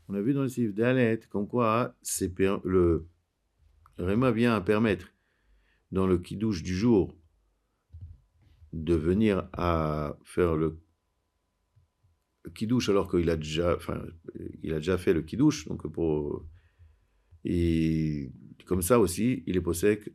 On a vu dans le Sif Dalet, comme quoi le Réma vient à permettre, dans le Kiddush du jour, de venir à faire le Kiddush alors qu'il a déjà, enfin, il a déjà fait le Kiddush, donc et comme ça aussi, il est possède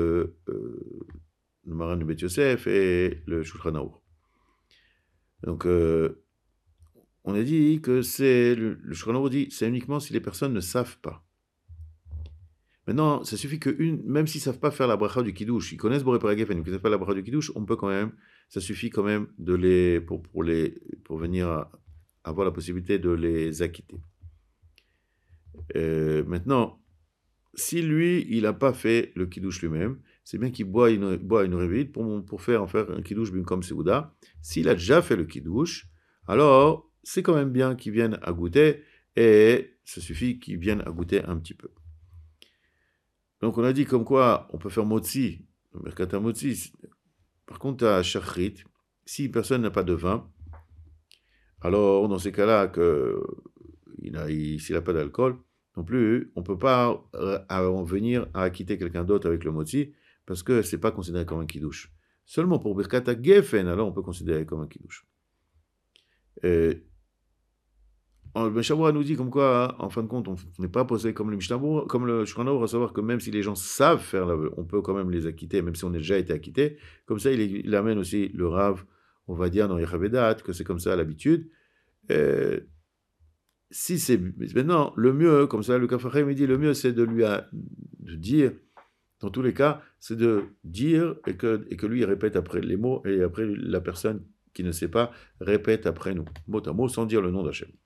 le Maran de Bet Yosef et le Shulchan Aruch. Donc, on a dit que le Shulchan Aruch dit, c'est uniquement si les personnes ne savent pas. Maintenant, ça suffit même s'ils ne savent pas faire la bracha du Kiddush, ils connaissent Boré Paragefen, ils ne connaissent pas la bracha du Kiddush, on peut quand même, ça suffit quand même pour venir avoir la possibilité de les acquitter. Maintenant, si lui, il n'a pas fait le Kiddush lui-même, c'est bien qu'il boit une révite pour faire un Kiddush comme Seouda. S'il a déjà fait le Kiddush, alors c'est quand même bien qu'il vienne à goûter, et ça suffit qu'il vienne à goûter un petit peu. Donc on a dit comme quoi on peut faire motzi, le merkata motzi. Par contre à shachrit, si personne n'a pas de vin, alors dans ces cas-là, s'il n'a pas d'alcool non plus, on ne peut pas en venir à acquitter quelqu'un d'autre avec le motzi, parce que ce n'est pas considéré comme un kiddush. Seulement pour Birkata Geffen, alors on peut considérer comme un kiddush. Le Mishnah nous dit comme quoi, en fin de compte, on n'est pas posé comme le Mishnah, comme le Shulchan Aruch, à savoir que même si les gens savent faire on peut quand même les acquitter, même si on a déjà été acquitté. Comme ça, il amène aussi le Rav, on va dire dans Yechavedat, que c'est comme ça à l'habitude. Si c'est maintenant le mieux, comme ça, le Kafachem il dit le mieux, c'est de dire, dans tous les cas, c'est de dire et que lui il répète après les mots, et après la personne qui ne sait pas répète après nous, mot à mot, sans dire le nom d'Hachem.